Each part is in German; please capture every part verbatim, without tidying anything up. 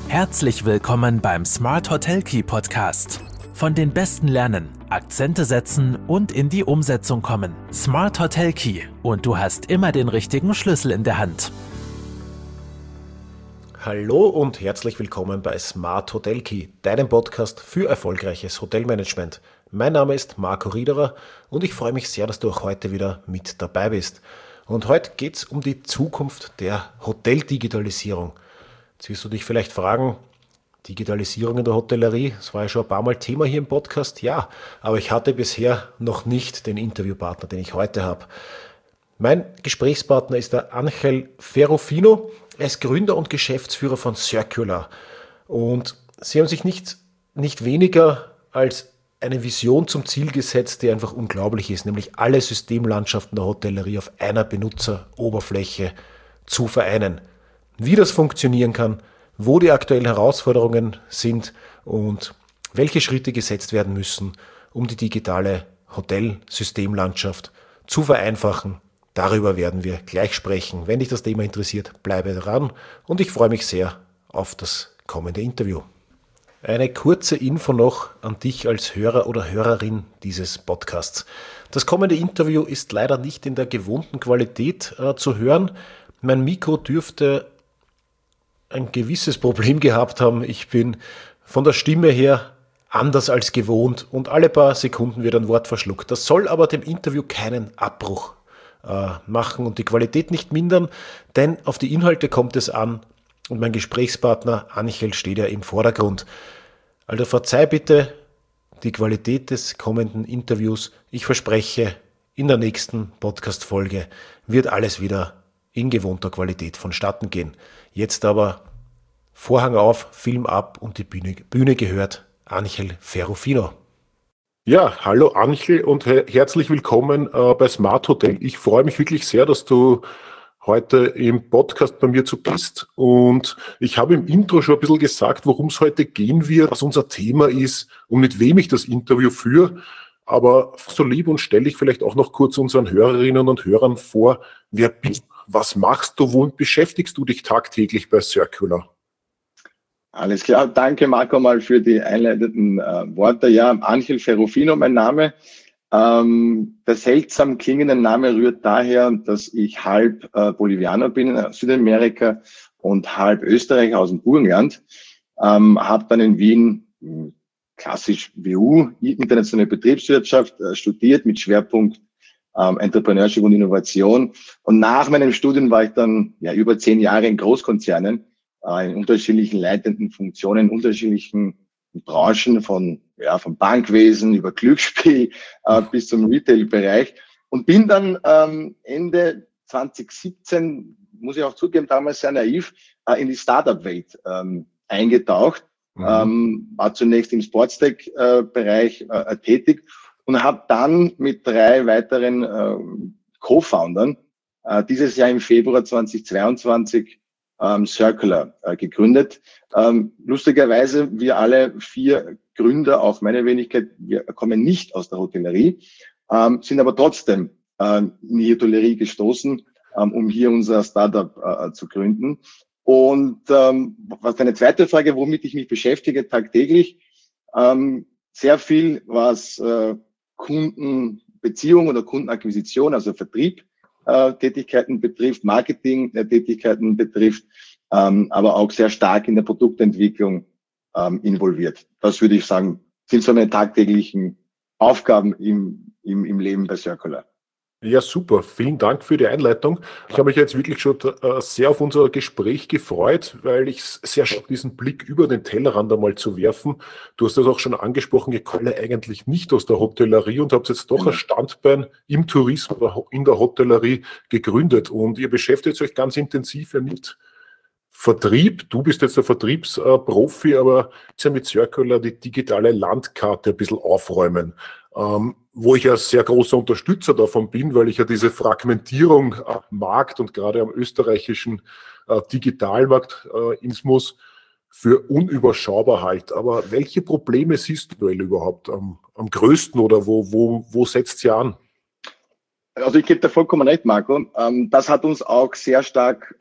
Herzlich willkommen beim Smart Hotel Key Podcast. Von den Besten lernen, Akzente setzen und in die Umsetzung kommen. Smart Hotel Key und du hast immer den richtigen Schlüssel in der Hand. Hallo und herzlich willkommen bei Smart Hotel Key, deinem Podcast für erfolgreiches Hotelmanagement. Mein Name ist Marco Riederer und ich freue mich sehr, dass du auch heute wieder mit dabei bist. Und heute geht es um die Zukunft der Hoteldigitalisierung. Jetzt wirst du dich vielleicht fragen, Digitalisierung in der Hotellerie, das war ja schon ein paar Mal Thema hier im Podcast, ja, aber ich hatte bisher noch nicht den Interviewpartner, den ich heute habe. Mein Gesprächspartner ist der Ángel Ferrufino. Er ist Gründer und Geschäftsführer von Circular. Und sie haben sich nicht, nicht weniger als eine Vision zum Ziel gesetzt, die einfach unglaublich ist, nämlich alle Systemlandschaften der Hotellerie auf einer Benutzeroberfläche zu vereinen. Wie das funktionieren kann, wo die aktuellen Herausforderungen sind und welche Schritte gesetzt werden müssen, um die digitale Hotelsystemlandschaft zu vereinfachen. Darüber werden wir gleich sprechen. Wenn dich das Thema interessiert, bleibe dran und ich freue mich sehr auf das kommende Interview. Eine kurze Info noch an dich als Hörer oder Hörerin dieses Podcasts. Das kommende Interview ist leider nicht in der gewohnten Qualität äh, zu hören. Mein Mikro dürfte ein gewisses Problem gehabt haben. Ich bin von der Stimme her anders als gewohnt und alle paar Sekunden wird ein Wort verschluckt. Das soll aber dem Interview keinen Abbruch äh, machen und die Qualität nicht mindern, denn auf die Inhalte kommt es an und mein Gesprächspartner Ángel steht ja im Vordergrund. Also verzeih bitte die Qualität des kommenden Interviews. Ich verspreche, in der nächsten Podcast-Folge wird alles wieder in gewohnter Qualität vonstatten gehen. Jetzt aber Vorhang auf, Film ab und die Bühne, Bühne gehört Ángel Ferrufino. Ja, hallo Ángel und he- herzlich willkommen äh, bei Smart Hotel. Ich freue mich wirklich sehr, dass du heute im Podcast bei mir zu Gast und ich habe im Intro schon ein bisschen gesagt, worum es heute gehen wird, was unser Thema ist und mit wem ich das Interview führe. Aber so lieb und stelle ich vielleicht auch noch kurz unseren Hörerinnen und Hörern vor, wer bist du? Was machst du, womit beschäftigst du dich tagtäglich bei Circular? Alles klar, danke Marco mal für die einleitenden äh, Worte. Ja, Ángel Ferrufino mein Name. Ähm, der seltsam klingende Name rührt daher, dass ich halb äh, Bolivianer bin in Südamerika und halb Österreicher aus dem Burgenland. Ähm, habe dann in Wien mh, klassisch W U, internationale Betriebswirtschaft, äh, studiert mit Schwerpunkt Ähm, Entrepreneurship und Innovation. Und nach meinem Studium war ich dann ja über zehn Jahre in Großkonzernen, äh, in unterschiedlichen leitenden Funktionen, in unterschiedlichen Branchen, von ja vom Bankwesen über Glücksspiel äh, bis zum Retail-Bereich. Und bin dann ähm, Ende zwanzig siebzehn, muss ich auch zugeben, damals sehr naiv, äh, in die Startup-Welt ähm, eingetaucht. Mhm. Ähm, war zunächst im Sportstech-Bereich äh, äh, tätig und habe dann mit drei weiteren äh, Co-Foundern äh, dieses Jahr im Februar zweitausendzweiundzwanzig ähm, Circular äh, gegründet. Ähm, lustigerweise, wir alle vier Gründer, auch meine Wenigkeit, wir kommen nicht aus der Hotellerie, ähm, sind aber trotzdem äh, in die Hotellerie gestoßen, ähm, um hier unser Startup äh, zu gründen. Und ähm, was deine zweite Frage, womit ich mich beschäftige tagtäglich, ähm, sehr viel, was äh, Kundenbeziehung oder Kundenakquisition, also Vertrieb, äh, Tätigkeiten betrifft, Marketing äh, Tätigkeiten betrifft, ähm, aber auch sehr stark in der Produktentwicklung ähm, involviert. Das würde ich sagen, sind so meine tagtäglichen Aufgaben im, im, im Leben bei Circular. Ja, super. Vielen Dank für die Einleitung. Ich habe mich jetzt wirklich schon äh, sehr auf unser Gespräch gefreut, weil ich sehr schön diesen Blick über den Tellerrand einmal zu werfen. Du hast das auch schon angesprochen, ihr kommt eigentlich nicht aus der Hotellerie und habt jetzt doch ein Standbein im Tourismus oder in der Hotellerie gegründet und ihr beschäftigt euch ganz intensiv mit Vertrieb. Du bist jetzt der Vertriebsprofi, aber jetzt ja mit Circular die digitale Landkarte ein bisschen aufräumen. Ähm, wo ich ja sehr großer Unterstützer davon bin, weil ich ja diese Fragmentierung am Markt und gerade am österreichischen äh, Digitalmarkt äh, Ismus für unüberschaubar halte. Aber welche Probleme siehst du überhaupt am, am größten oder wo, wo, wo setzt sie an? Also ich gebe dir vollkommen recht, Marco. Ähm, das hat uns auch sehr stark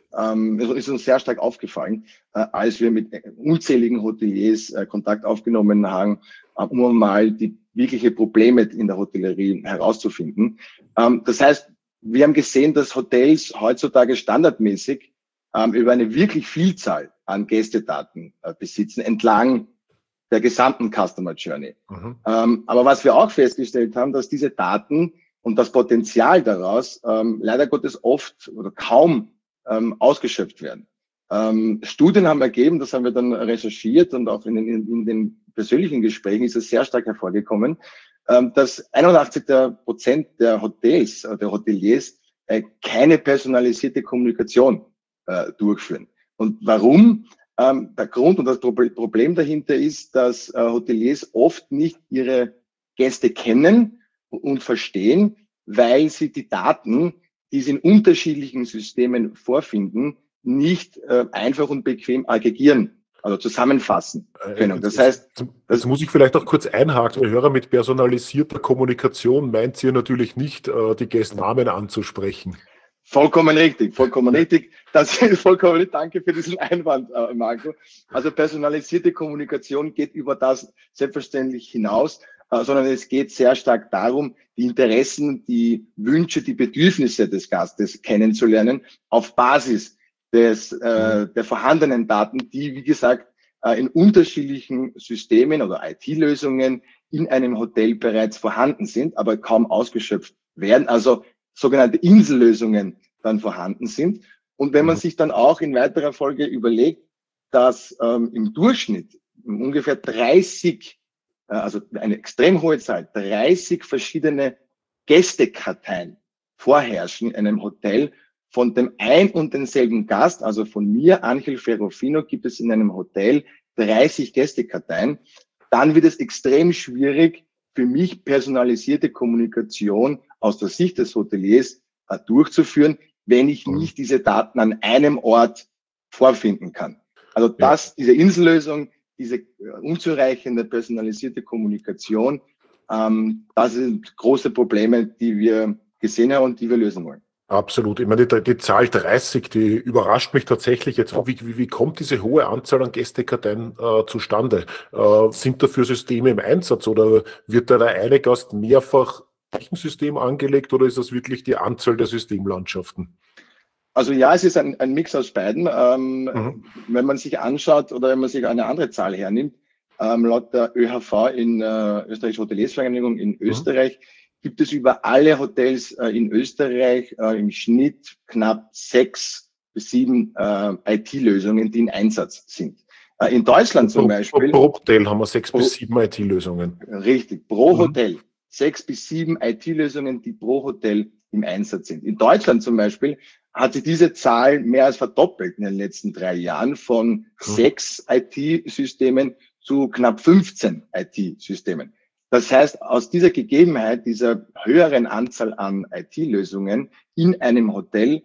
ähm, ist uns sehr stark aufgefallen, äh, als wir mit unzähligen Hoteliers äh, Kontakt aufgenommen haben, äh, um mal die wirkliche Probleme in der Hotellerie herauszufinden. Ähm, das heißt, wir haben gesehen, dass Hotels heutzutage standardmäßig ähm, über eine wirklich Vielzahl an Gästedaten äh, besitzen, entlang der gesamten Customer Journey. Mhm. Ähm, aber was wir auch festgestellt haben, dass diese Daten und das Potenzial daraus ähm, leider Gottes oft oder kaum ähm, ausgeschöpft werden. Ähm, Studien haben ergeben, das haben wir dann recherchiert und auch in den, in, in den persönlichen Gesprächen ist es sehr stark hervorgekommen, ähm, dass einundachtzig Prozent der Hotels, äh, der Hoteliers äh, keine personalisierte Kommunikation äh, durchführen. Und warum? Ähm, der Grund und das Problem dahinter ist, dass äh, Hoteliers oft nicht ihre Gäste kennen und verstehen, weil sie die Daten, die sie in unterschiedlichen Systemen vorfinden, nicht äh, einfach und bequem aggregieren, also zusammenfassen können. Das heißt, jetzt, jetzt muss ich vielleicht auch kurz einhaken, der Hörer, mit personalisierter Kommunikation meint ihr natürlich nicht, äh, die Gästnamen anzusprechen. Vollkommen richtig, vollkommen richtig. Das ist vollkommen richtig. Danke für diesen Einwand, äh, Marco. Also personalisierte Kommunikation geht über das selbstverständlich hinaus, äh, sondern es geht sehr stark darum, die Interessen, die Wünsche, die Bedürfnisse des Gastes kennenzulernen auf Basis des äh, der vorhandenen Daten, die, wie gesagt, äh, in unterschiedlichen Systemen oder I T-Lösungen in einem Hotel bereits vorhanden sind, aber kaum ausgeschöpft werden. Also sogenannte Insellösungen dann vorhanden sind. Und wenn man sich dann auch in weiterer Folge überlegt, dass ähm, im Durchschnitt ungefähr dreißig, äh, also eine extrem hohe Zahl, dreißig verschiedene Gästekarteien vorherrschen in einem Hotel von dem ein und denselben Gast, also von mir, Angel Ferrofino, gibt es in einem Hotel dreißig Gästekarteien, dann wird es extrem schwierig, für mich personalisierte Kommunikation aus der Sicht des Hoteliers äh, durchzuführen, wenn ich nicht diese Daten an einem Ort vorfinden kann. Also das, diese Insellösung, diese äh, unzureichende personalisierte Kommunikation, ähm, das sind große Probleme, die wir gesehen haben und die wir lösen wollen. Absolut. Ich meine, die, die Zahl dreißig, die überrascht mich tatsächlich jetzt. Wie, wie, wie kommt diese hohe Anzahl an Gästekarteien äh, zustande? Äh, sind dafür Systeme im Einsatz oder wird da der eine Gast mehrfach ein System angelegt oder ist das wirklich die Anzahl der Systemlandschaften? Also ja, es ist ein, ein Mix aus beiden. Ähm, mhm. Wenn man sich anschaut oder wenn man sich eine andere Zahl hernimmt, ähm, laut der ÖHV in äh, Österreichische Hoteliersvereinigung in mhm. Österreich, gibt es über alle Hotels äh, in Österreich äh, im Schnitt knapp sechs bis sieben äh, I T-Lösungen, die in Einsatz sind. Äh, in Deutschland zum pro, Beispiel. Pro Hotel haben wir sechs pro, bis sieben I T-Lösungen. Richtig, pro mhm. Hotel. Sechs bis sieben I T-Lösungen, die pro Hotel im Einsatz sind. In Deutschland zum Beispiel hat sich diese Zahl mehr als verdoppelt in den letzten drei Jahren von mhm. sechs I T-Systemen zu knapp fünfzehn I T-Systemen. Das heißt, aus dieser Gegebenheit, dieser höheren Anzahl an I T-Lösungen in einem Hotel,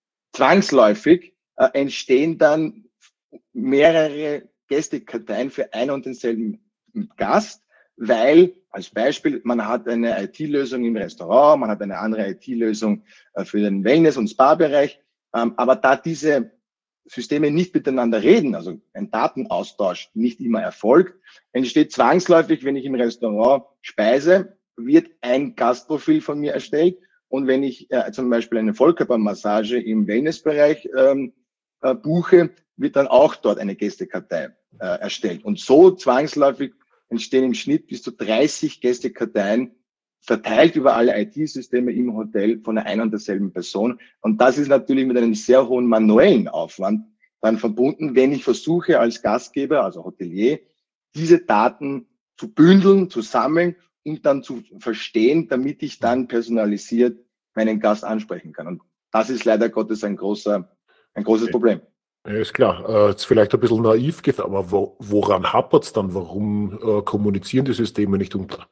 zwangsläufig äh, entstehen dann mehrere Gästekarteien für einen und denselben Gast, weil, als Beispiel, man hat eine I T-Lösung im Restaurant, man hat eine andere I T-Lösung äh, für den Wellness- und Spa-Bereich, ähm, aber da diese Systeme nicht miteinander reden, also ein Datenaustausch nicht immer erfolgt, entsteht zwangsläufig, wenn ich im Restaurant speise, wird ein Gastprofil von mir erstellt und wenn ich äh, zum Beispiel eine Vollkörpermassage im Wellnessbereich ähm, äh, buche, wird dann auch dort eine Gästekartei äh, erstellt. Und so zwangsläufig entstehen im Schnitt bis zu dreißig Gästekarteien verteilt über alle I T-Systeme im Hotel von einer ein und derselben Person. Und das ist natürlich mit einem sehr hohen manuellen Aufwand dann verbunden, wenn ich versuche als Gastgeber, also Hotelier, diese Daten zu bündeln, zu sammeln und dann zu verstehen, damit ich dann personalisiert meinen Gast ansprechen kann. Und das ist leider Gottes ein großer, ein großes Problem. Ja, ist klar. Äh, jetzt vielleicht ein bisschen naiv, aber wo, woran hapert es dann? Warum äh, kommunizieren die Systeme nicht unter?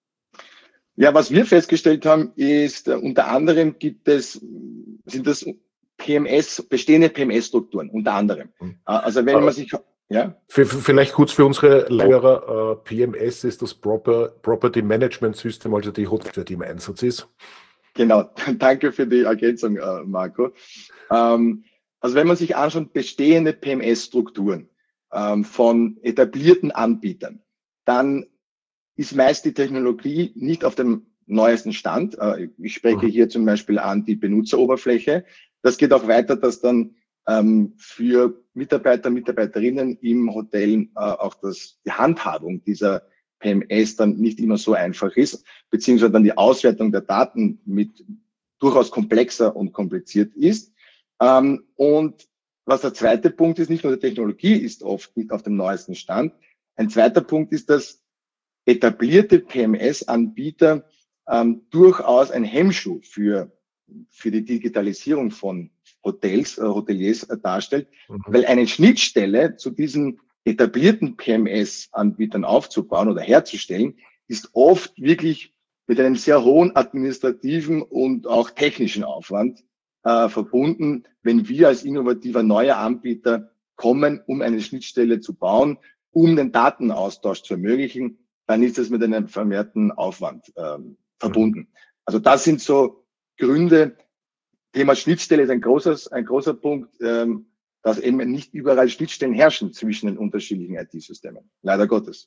Ja, was wir festgestellt haben, ist, äh, unter anderem gibt es, sind das P M S, bestehende P M S-Strukturen, unter anderem. Hm. Also wenn Aber man sich, ja. Vielleicht kurz für unsere Lehrer, äh, P M S ist das Proper, Property Management System, also die Hotel, die im Einsatz ist. Genau, danke für die Ergänzung, äh, Marco. Ähm, Also wenn man sich anschaut, bestehende P M S-Strukturen ähm, von etablierten Anbietern, dann ist meist die Technologie nicht auf dem neuesten Stand. Äh, ich spreche hier zum Beispiel an die Benutzeroberfläche. Das geht auch weiter, dass dann ähm, für Mitarbeiter, Mitarbeiterinnen im Hotel äh, auch das, die Handhabung dieser P M S dann nicht immer so einfach ist, beziehungsweise dann die Auswertung der Daten mit durchaus komplexer und kompliziert ist. Ähm, und was der zweite Punkt ist, nicht nur die Technologie ist oft nicht auf dem neuesten Stand. Ein zweiter Punkt ist, dass etablierte P M S-Anbieter ähm, durchaus ein Hemmschuh für, für die Digitalisierung von Hotels, äh, Hoteliers äh, darstellt, mhm. weil eine Schnittstelle zu diesen etablierten P M S-Anbietern aufzubauen oder herzustellen, ist oft wirklich mit einem sehr hohen administrativen und auch technischen Aufwand äh, verbunden, wenn wir als innovativer neuer Anbieter kommen, um eine Schnittstelle zu bauen, um den Datenaustausch zu ermöglichen, dann ist das mit einem vermehrten Aufwand ähm, verbunden. Also das sind so Gründe. Thema Schnittstelle ist ein großes, ein großer Punkt, ähm, dass eben nicht überall Schnittstellen herrschen zwischen den unterschiedlichen I T-Systemen. Leider Gottes.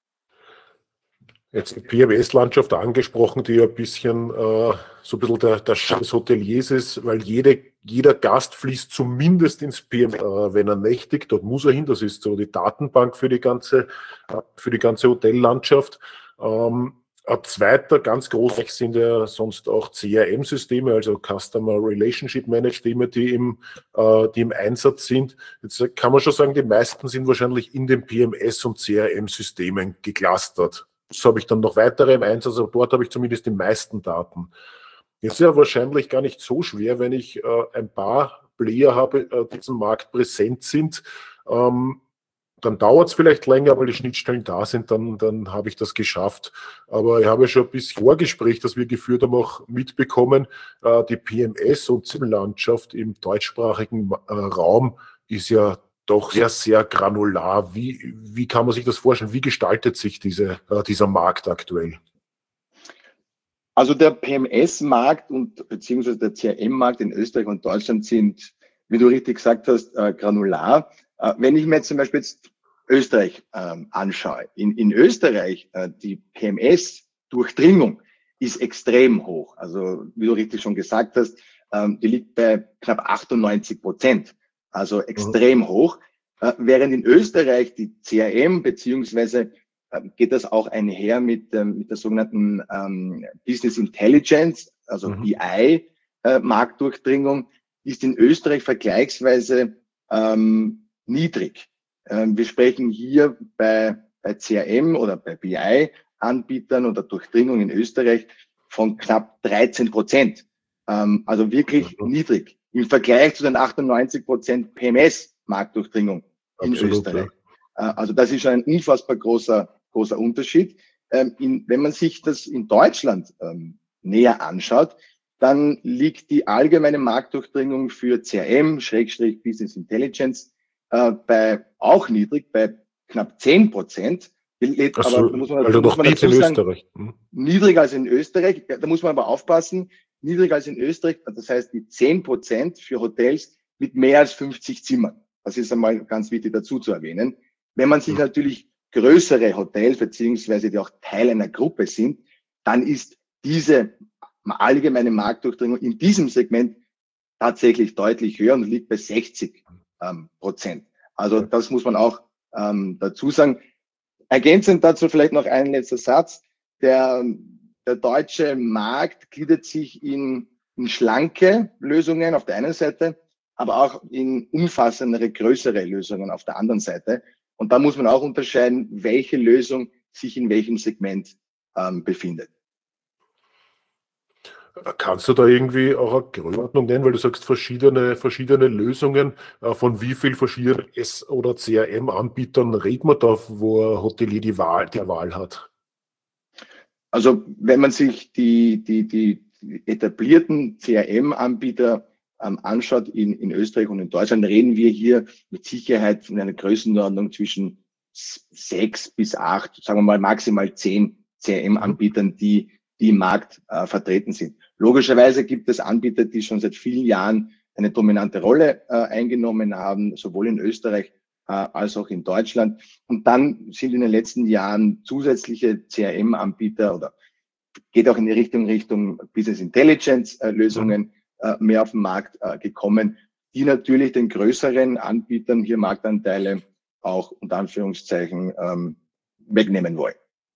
Jetzt die P M S-Landschaft angesprochen, die ja ein bisschen äh, so ein bisschen der, der Schatz des Hoteliers ist, weil jede, jeder Gast fließt zumindest ins P M S, äh, wenn er nächtigt, dort muss er hin, das ist so die Datenbank für die ganze, äh, für die ganze Hotellandschaft. Ähm, ein zweiter ganz großer sind ja sonst auch C R M-Systeme, also Customer Relationship Management, die im, äh, die im Einsatz sind. Jetzt kann man schon sagen, die meisten sind wahrscheinlich in den P M S- und C R M-Systemen geclustert. So habe ich dann noch weitere im Einsatz, aber dort habe ich zumindest die meisten Daten. Jetzt ist ja wahrscheinlich gar nicht so schwer, wenn ich äh, ein paar Player habe, äh, die diesem Markt präsent sind. Ähm, dann dauert es vielleicht länger, weil die Schnittstellen da sind, dann, dann habe ich das geschafft. Aber ich habe ja schon ein bisschen Vorgespräch, das wir geführt haben, auch mitbekommen, äh, die P M S- und C R M-Landschaft im deutschsprachigen äh, Raum ist ja doch sehr, sehr granular. Wie, wie kann man sich das vorstellen? Wie gestaltet sich diese, äh, dieser Markt aktuell? Also der P M S-Markt und beziehungsweise der C R M-Markt in Österreich und Deutschland sind, wie du richtig gesagt hast, äh, granular. Äh, wenn ich mir jetzt zum Beispiel jetzt Österreich ähm, anschaue, in, in Österreich äh, die P M S-Durchdringung ist extrem hoch. Also wie du richtig schon gesagt hast, ähm, die liegt bei knapp achtundneunzig Prozent. Also extrem hoch, äh, während in Österreich die C R M beziehungsweise äh, geht das auch einher mit, ähm, mit der sogenannten ähm, Business Intelligence, also mhm. B I-Marktdurchdringung, äh, ist in Österreich vergleichsweise ähm, niedrig. Ähm, wir sprechen hier bei, bei C R M oder bei B I-Anbietern oder Durchdringung in Österreich von knapp dreizehn Prozent. Ähm, also wirklich mhm. niedrig. Im Vergleich zu den achtundneunzig Prozent P M S-Marktdurchdringung in Absolut, Österreich. Ja. Also das ist schon ein unfassbar großer, großer Unterschied. Ähm, in, wenn man sich das in Deutschland ähm, näher anschaut, dann liegt die allgemeine Marktdurchdringung für C R M, Schrägstrich Business Intelligence, äh, bei auch niedrig, bei knapp zehn Prozent. Aber so, da muss man, also muss noch man dazu sagen, Österreich. Hm. niedriger als in Österreich. Da muss man aber aufpassen. Niedriger als in Österreich, das heißt die zehn Prozent für Hotels mit mehr als fünfzig Zimmern. Das ist einmal ganz wichtig dazu zu erwähnen. Wenn man sich natürlich größere Hotels beziehungsweise die auch Teil einer Gruppe sind, dann ist diese allgemeine Marktdurchdringung in diesem Segment tatsächlich deutlich höher und liegt bei sechzig Prozent. Also das muss man auch ähm, dazu sagen. Ergänzend dazu vielleicht noch ein letzter Satz. Der Der deutsche Markt gliedert sich in, in schlanke Lösungen auf der einen Seite, aber auch in umfassendere, größere Lösungen auf der anderen Seite. Und da muss man auch unterscheiden, welche Lösung sich in welchem Segment ähm, befindet. Kannst du da irgendwie auch eine Größenordnung nennen, weil du sagst verschiedene, verschiedene Lösungen, von wie viel verschiedenen S- oder C R M-Anbietern redet man da, wo ein Hotelier die Wahl, die Wahl hat? Also wenn man sich die, die, die etablierten C R M-Anbieter ähm, anschaut in, in Österreich und in Deutschland, reden wir hier mit Sicherheit von einer Größenordnung zwischen sechs bis acht, sagen wir mal maximal zehn C R M-Anbietern, die, die im Markt äh, vertreten sind. Logischerweise gibt es Anbieter, die schon seit vielen Jahren eine dominante Rolle äh, eingenommen haben, sowohl in Österreich äh, als auch in Deutschland. Und dann sind in den letzten Jahren zusätzliche C R M-Anbieter oder geht auch in die Richtung Richtung Business Intelligence-Lösungen äh, mehr auf den Markt äh, gekommen, die natürlich den größeren Anbietern hier Marktanteile auch unter Anführungszeichen ähm, wegnehmen wollen.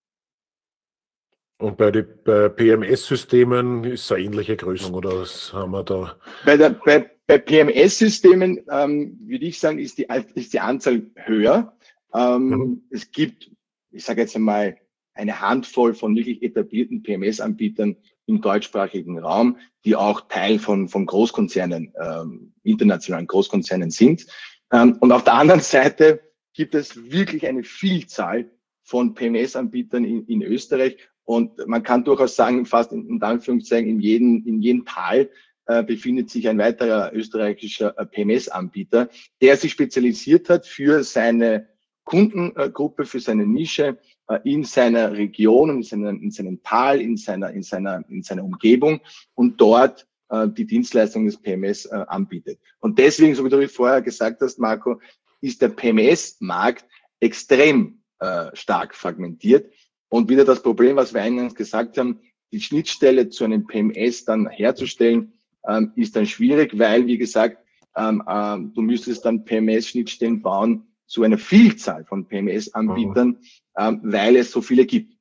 Und bei den bei P M S-Systemen ist es eine ähnliche Größe, oder was haben wir da? Bei, der, bei, bei P M S-Systemen ähm, würde ich sagen, ist die, ist die Anzahl höher. Ähm, mhm. Es gibt, ich sage jetzt einmal, eine Handvoll von wirklich etablierten P M S-Anbietern im deutschsprachigen Raum, die auch Teil von, von Großkonzernen, ähm, internationalen Großkonzernen sind. Ähm, und auf der anderen Seite gibt es wirklich eine Vielzahl von P M S-Anbietern in, in Österreich. Und man kann durchaus sagen, fast in, in Anführungszeichen, in jedem, in jedem Tal äh, befindet sich ein weiterer österreichischer äh, P M S-Anbieter, der sich spezialisiert hat für seine Kundengruppe, für seine Nische, äh, in seiner Region, in seinem, in seinem Tal, in seiner, in seiner, in seiner Umgebung und dort äh, die Dienstleistung des P M S äh, anbietet. Und deswegen, so wie du vorher gesagt hast, Marco, ist der P M S-Markt extrem äh, stark fragmentiert. Und wieder das Problem, was wir eingangs gesagt haben, die Schnittstelle zu einem P M S dann herzustellen, ähm, ist dann schwierig, weil, wie gesagt, ähm, ähm, du müsstest dann P M S-Schnittstellen bauen zu einer Vielzahl von P M S-Anbietern, mhm. ähm, weil es so viele gibt.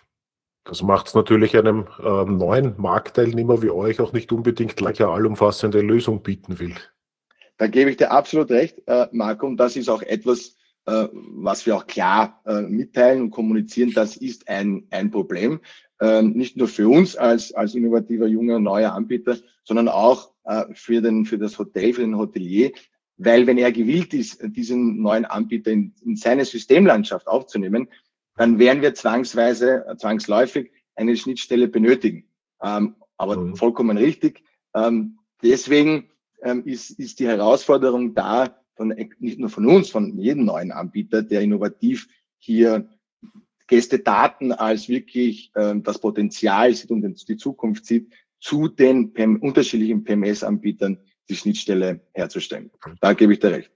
Das macht es natürlich einem ähm, neuen Marktteilnehmer wie euch auch nicht unbedingt gleich eine allumfassende Lösung bieten will. Da gebe ich dir absolut recht, äh, Marco, und das ist auch etwas, äh, was wir auch klar äh, mitteilen und kommunizieren. Das ist ein, ein Problem, äh, nicht nur für uns als, als innovativer, junger, neuer Anbieter, sondern auch äh, für, den, für das Hotel, für den Hotelier, weil wenn er gewillt ist, diesen neuen Anbieter in, in seine Systemlandschaft aufzunehmen, dann werden wir zwangsweise, zwangsläufig eine Schnittstelle benötigen. Ähm, aber mhm. vollkommen richtig. Ähm, deswegen ähm, ist, ist die Herausforderung da, von, nicht nur von uns, von jedem neuen Anbieter, der innovativ hier Gästedaten als wirklich ähm, das Potenzial sieht und die Zukunft sieht, zu den P M, unterschiedlichen P M S-Anbietern die Schnittstelle herzustellen. Da gebe ich dir recht.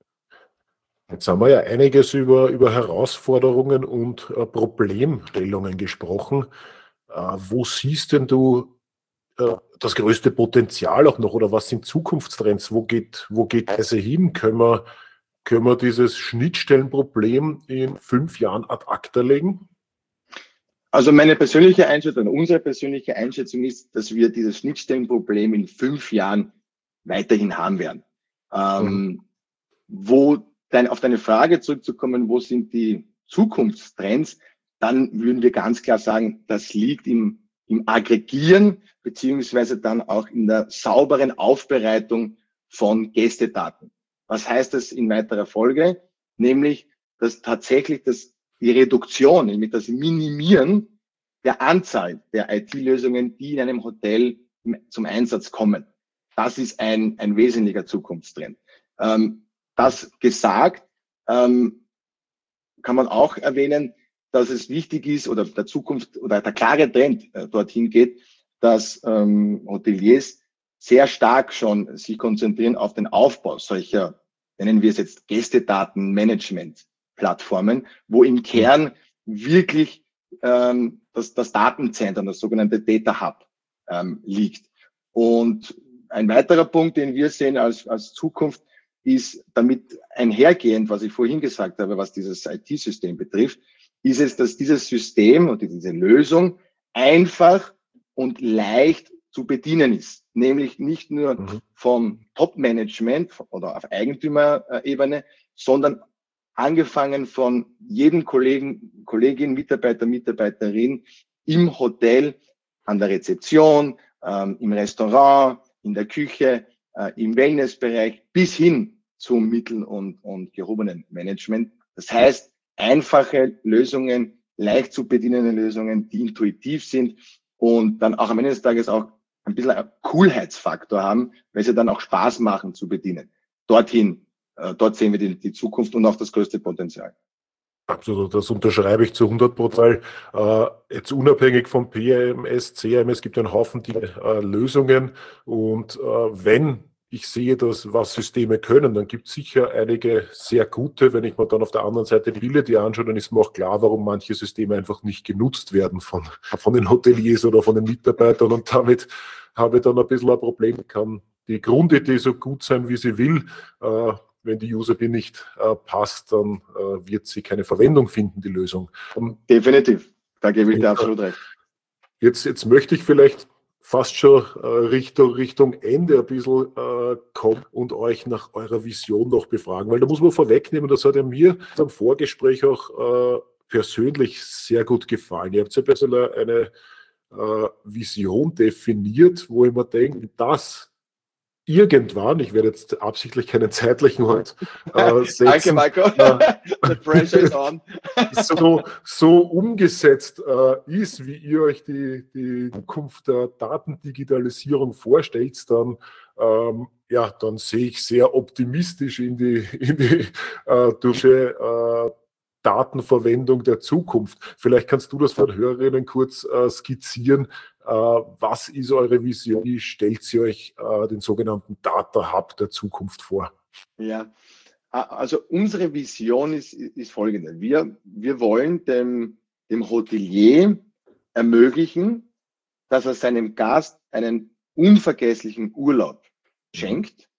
Jetzt haben wir ja einiges über, über Herausforderungen und äh, Problemstellungen gesprochen. Äh, wo siehst denn du äh, das größte Potenzial auch noch, oder was sind Zukunftstrends? Wo geht, wo geht Reise hin? Können wir, können wir dieses Schnittstellenproblem in fünf Jahren ad acta legen? Also meine persönliche Einschätzung, unsere persönliche Einschätzung ist, dass wir dieses Schnittstellenproblem in fünf Jahren weiterhin haben werden. Ähm, mhm. Wo dein, auf deine Frage zurückzukommen, wo sind die Zukunftstrends, dann würden wir ganz klar sagen, das liegt im, im Aggregieren beziehungsweise dann auch in der sauberen Aufbereitung von Gästedaten. Was heißt das in weiterer Folge? Nämlich, dass tatsächlich das, die Reduktion, nämlich das Minimieren der Anzahl der I T-Lösungen, die in einem Hotel zum Einsatz kommen. Das ist ein, ein wesentlicher Zukunftstrend. Ähm, das gesagt, ähm, kann man auch erwähnen, dass es wichtig ist oder der Zukunft oder der klare Trend äh, dorthin geht, dass ähm, Hoteliers sehr stark schon sich konzentrieren auf den Aufbau solcher, nennen wir es jetzt Gästedatenmanagement-Plattformen, wo im Kern wirklich ähm, das, das Datenzentrum, das sogenannte Data Hub ähm, liegt. Und ein weiterer Punkt, den wir sehen als, als Zukunft, ist damit einhergehend, was ich vorhin gesagt habe, was dieses I T-System betrifft, ist es, dass dieses System und diese Lösung einfach und leicht zu bedienen ist. Nämlich nicht nur mhm. vom Top-Management oder auf Eigentümerebene, sondern angefangen von jedem Kollegen, Kollegin, Mitarbeiter, Mitarbeiterin im Hotel, an der Rezeption, ähm, im Restaurant, in der Küche, äh, im Wellnessbereich bis hin zum mittel- und, und gehobenen Management. Das heißt, einfache Lösungen, leicht zu bedienende Lösungen, die intuitiv sind und dann auch am Ende des Tages auch ein bisschen einen Coolheitsfaktor haben, weil sie dann auch Spaß machen zu bedienen. Dorthin, äh, dort sehen wir die, die Zukunft und auch das größte Potenzial. Absolut, das unterschreibe ich zu hundert Prozent. Äh, jetzt unabhängig vom P M S, C M S, gibt es einen Haufen die, äh, Lösungen und äh, wenn ich sehe das, was Systeme können, dann gibt es sicher einige sehr gute. Wenn ich mir dann auf der anderen Seite die Bilder die anschaue, dann ist mir auch klar, warum manche Systeme einfach nicht genutzt werden von, von den Hoteliers oder von den Mitarbeitern. Und damit habe ich dann ein bisschen ein Problem. Kann die Grundidee so gut sein, wie sie will. Äh, wenn die User die nicht äh, passt, dann äh, wird sie keine Verwendung finden, die Lösung. Um, Definitiv, da gebe ich dir absolut recht. Jetzt, jetzt möchte ich vielleicht fast schon äh, Richtung, Richtung Ende ein bisschen äh, kommen und euch nach eurer Vision noch befragen, weil da muss man vorwegnehmen, das hat ja mir am Vorgespräch auch äh, persönlich sehr gut gefallen. Ihr habt ja ein bisschen eine äh, Vision definiert, wo ich mir denke, das irgendwann, ich werde jetzt absichtlich keinen zeitlichen Ort äh, setzen. Danke, Marco. The pressure is on. so, so umgesetzt äh, ist, wie ihr euch die, die Zukunft der Datendigitalisierung vorstellt, dann, ähm, ja, dann sehe ich sehr optimistisch in die, in die äh, durch äh, Datenverwendung der Zukunft. Vielleicht kannst du das von Hörerinnen kurz äh, skizzieren. Äh, was ist eure Vision? Wie stellt sie euch äh, den sogenannten Data Hub der Zukunft vor? Ja, also unsere Vision ist, ist folgende. Wir, wir wollen dem, dem Hotelier ermöglichen, dass er seinem Gast einen unvergesslichen Urlaub schenkt,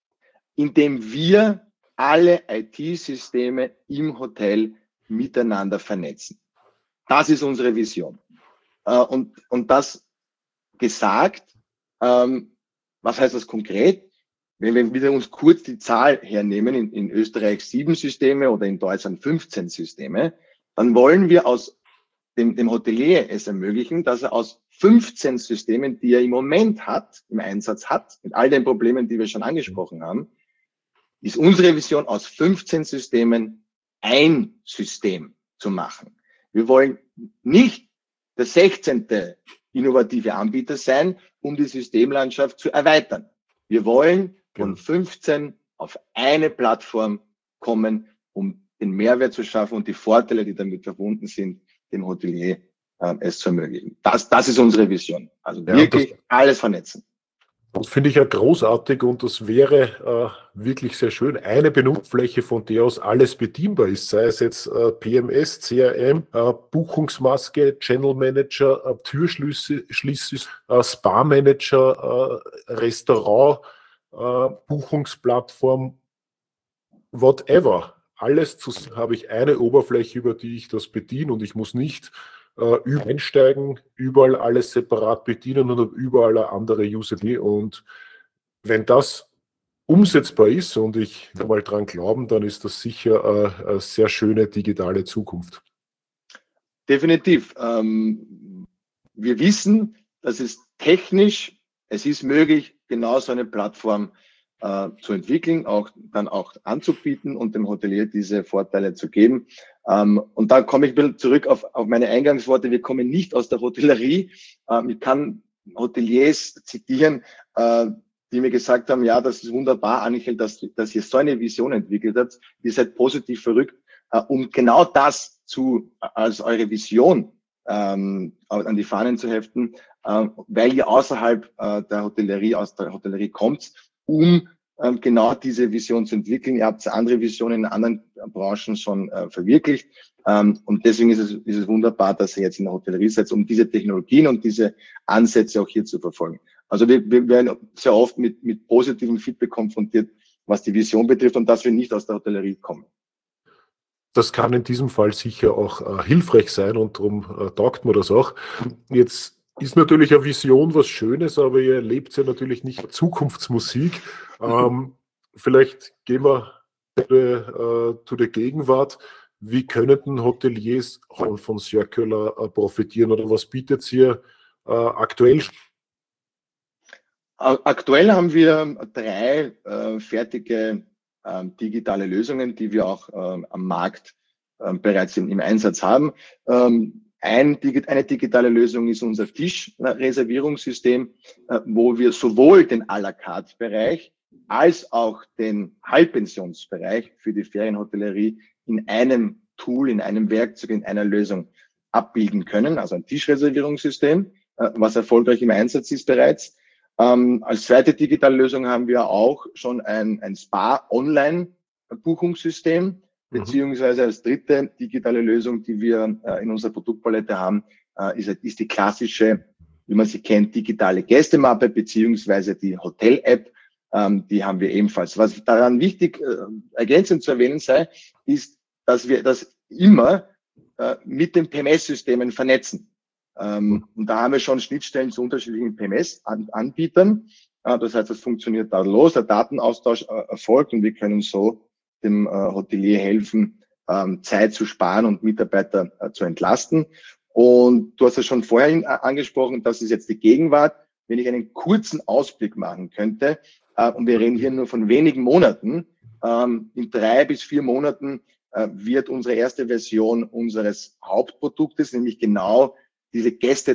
indem wir alle I T-Systeme im Hotel miteinander vernetzen. Das ist unsere Vision. Äh, und, und das gesagt, ähm, was heißt das konkret? Wenn wir wieder uns kurz die Zahl hernehmen, in, in Österreich sieben Systeme oder in Deutschland fünfzehn Systeme, dann wollen wir aus dem, dem Hotelier es ermöglichen, dass er aus fünfzehn Systemen, die er im Moment hat, im Einsatz hat, mit all den Problemen, die wir schon angesprochen haben, ist unsere Vision, aus fünfzehn Systemen ein System zu machen. Wir wollen nicht der sechzehnte innovative Anbieter sein, um die Systemlandschaft zu erweitern. Wir wollen von fünfzehn auf eine Plattform kommen, um den Mehrwert zu schaffen und die Vorteile, die damit verbunden sind, dem Hotelier äh, es zu ermöglichen. Das, das ist unsere Vision. Also ja, wirklich das, alles vernetzen. Das finde ich ja großartig und das wäre äh, wirklich sehr schön. Eine Benutzfläche, von der aus alles bedienbar ist, sei es jetzt äh, P M S, C R M, äh, Buchungsmaske, Channel Manager, äh, Türschlüssel, äh, Spa Manager, äh, Restaurant, äh, Buchungsplattform, whatever. Alles zu, habe ich eine Oberfläche, über die ich das bediene und ich muss nicht äh, einsteigen, überall alles separat bedienen und überall eine andere User. Und wenn das umsetzbar ist und ich mal dran glauben, dann ist das sicher eine, eine sehr schöne digitale Zukunft. Definitiv. Ähm, wir wissen, dass es technisch, es ist möglich, genau so eine Plattform äh, zu entwickeln, auch dann auch anzubieten und dem Hotelier diese Vorteile zu geben. Ähm, und da komme ich wieder zurück auf, auf meine Eingangsworte. Wir kommen nicht aus der Hotellerie. Ähm, ich kann Hoteliers zitieren, äh, die mir gesagt haben, ja, das ist wunderbar, Angel, dass, dass ihr so eine Vision entwickelt habt. Ihr seid positiv verrückt, äh, um genau das zu, als eure Vision ähm, an die Fahnen zu heften, äh, weil ihr außerhalb äh, der Hotellerie, aus der Hotellerie kommt, um ähm, genau diese Vision zu entwickeln. Ihr habt andere Visionen in anderen Branchen schon äh, verwirklicht. Ähm, und deswegen ist es, ist es wunderbar, dass ihr jetzt in der Hotellerie seid, um diese Technologien und diese Ansätze auch hier zu verfolgen. Also wir, wir werden sehr oft mit, mit positivem Feedback konfrontiert, was die Vision betrifft und dass wir nicht aus der Hotellerie kommen. Das kann in diesem Fall sicher auch äh, hilfreich sein und darum äh, taugt mir das auch. Jetzt ist natürlich eine Vision was Schönes, aber ihr erlebt ja natürlich nicht Zukunftsmusik. Ähm, vielleicht gehen wir äh, zu der Gegenwart. Wie können Hoteliers von Circular äh, profitieren oder was bietet ihr äh, aktuell? Aktuell haben wir drei äh, fertige äh, digitale Lösungen, die wir auch äh, am Markt äh, bereits im, im Einsatz haben. Ähm, ein, eine digitale Lösung ist unser Tischreservierungssystem, äh, wo wir sowohl den à la carte Bereich als auch den Halbpensionsbereich für die Ferienhotellerie in einem Tool, in einem Werkzeug, in einer Lösung abbilden können. Also ein Tischreservierungssystem, äh, was erfolgreich im Einsatz ist bereits. Ähm, als zweite digitale Lösung haben wir auch schon ein, ein Spa-Online-Buchungssystem, mhm. beziehungsweise als dritte digitale Lösung, die wir äh, in unserer Produktpalette haben, äh, ist, ist die klassische, wie man sie kennt, digitale Gästemappe, beziehungsweise die Hotel-App. Ähm, die haben wir ebenfalls. Was daran wichtig äh, ergänzend zu erwähnen sei, ist, dass wir das immer äh, mit den P M S-Systemen vernetzen. Ähm, und da haben wir schon Schnittstellen zu unterschiedlichen P M S-Anbietern. Äh, das heißt, das funktioniert tadellos, der Datenaustausch äh, erfolgt und wir können so dem äh, Hotelier helfen, ähm, Zeit zu sparen und Mitarbeiter äh, zu entlasten. Und du hast es schon vorhin äh, angesprochen, das ist jetzt die Gegenwart. Wenn ich einen kurzen Ausblick machen könnte, äh, und wir reden hier nur von wenigen Monaten, ähm, in drei bis vier Monaten äh, wird unsere erste Version unseres Hauptproduktes, nämlich genau diese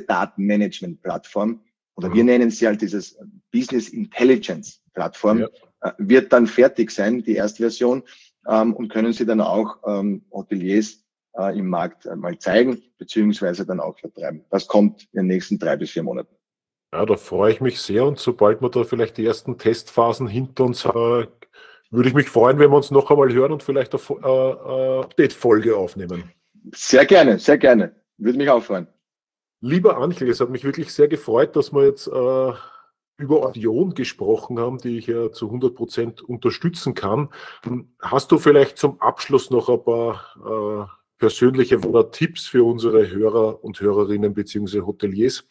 Gästedatenmanagement-Plattform, oder mhm. wir nennen sie halt dieses Business Intelligence-Plattform, ja. äh, wird dann fertig sein, die erste Version, ähm, und können sie dann auch ähm, Hoteliers äh, im Markt äh, mal zeigen, beziehungsweise dann auch vertreiben. Das kommt in den nächsten drei bis vier Monaten. Ja, da freue ich mich sehr, und sobald wir da vielleicht die ersten Testphasen hinter uns haben, würde ich mich freuen, wenn wir uns noch einmal hören und vielleicht eine äh, Update-Folge aufnehmen. Sehr gerne, sehr gerne. Würde mich auch freuen. Lieber Angel, es hat mich wirklich sehr gefreut, dass wir jetzt äh, über Audion gesprochen haben, die ich ja zu hundert Prozent unterstützen kann. Hast du vielleicht zum Abschluss noch ein paar äh, persönliche Tipps für unsere Hörer und Hörerinnen bzw. Hoteliers?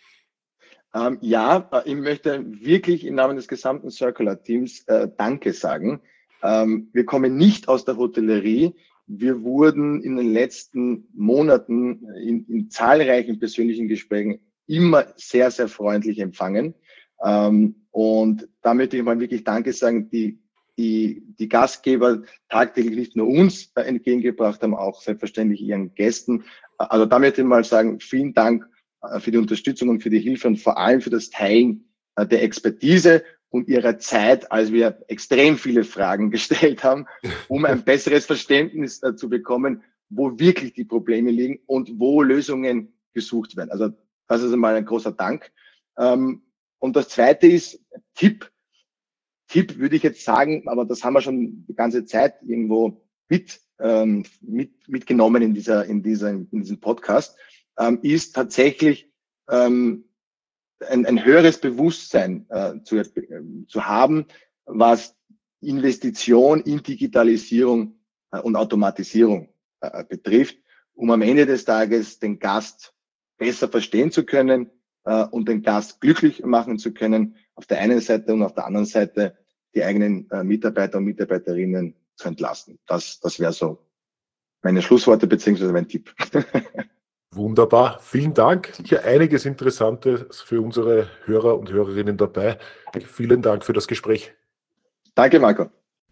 Ähm, ja, ich möchte wirklich im Namen des gesamten Circular-Teams äh, Danke sagen. Ähm, wir kommen nicht aus der Hotellerie. Wir wurden in den letzten Monaten in, in zahlreichen persönlichen Gesprächen immer sehr, sehr freundlich empfangen. Ähm, und da möchte ich mal wirklich Danke sagen, die, die, die Gastgeber tagtäglich nicht nur uns äh, entgegengebracht haben, auch selbstverständlich ihren Gästen. Also da möchte ich mal sagen, vielen Dank äh, für die Unterstützung und für die Hilfe und vor allem für das Teilen äh, der Expertise und ihrer Zeit, als wir extrem viele Fragen gestellt haben, um ein besseres Verständnis äh, zu bekommen, wo wirklich die Probleme liegen und wo Lösungen gesucht werden. Also das ist einmal ein großer Dank. Ähm, und das Zweite ist Tipp. Tipp würde ich jetzt sagen, aber das haben wir schon die ganze Zeit irgendwo mit, ähm, mit mitgenommen in dieser in dieser in diesem Podcast, ähm, ist tatsächlich ähm, Ein, ein höheres Bewusstsein äh, zu, äh, zu haben, was Investition in Digitalisierung äh, und Automatisierung äh, betrifft, um am Ende des Tages den Gast besser verstehen zu können äh, und den Gast glücklich machen zu können, auf der einen Seite, und auf der anderen Seite die eigenen äh, Mitarbeiter und Mitarbeiterinnen zu entlasten. Das, das wäre so meine Schlussworte beziehungsweise mein Tipp. Wunderbar, vielen Dank. Sicher einiges Interessantes für unsere Hörer und Hörerinnen dabei. Vielen Dank für das Gespräch. Danke, Marco.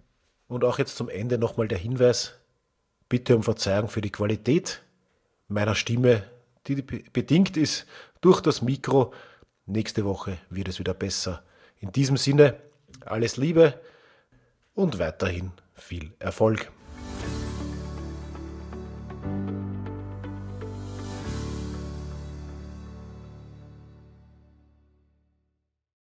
Und auch jetzt zum Ende nochmal der Hinweis, bitte um Verzeihung für die Qualität meiner Stimme, die bedingt ist durch das Mikro. Nächste Woche wird es wieder besser. In diesem Sinne, alles Liebe und weiterhin viel Erfolg.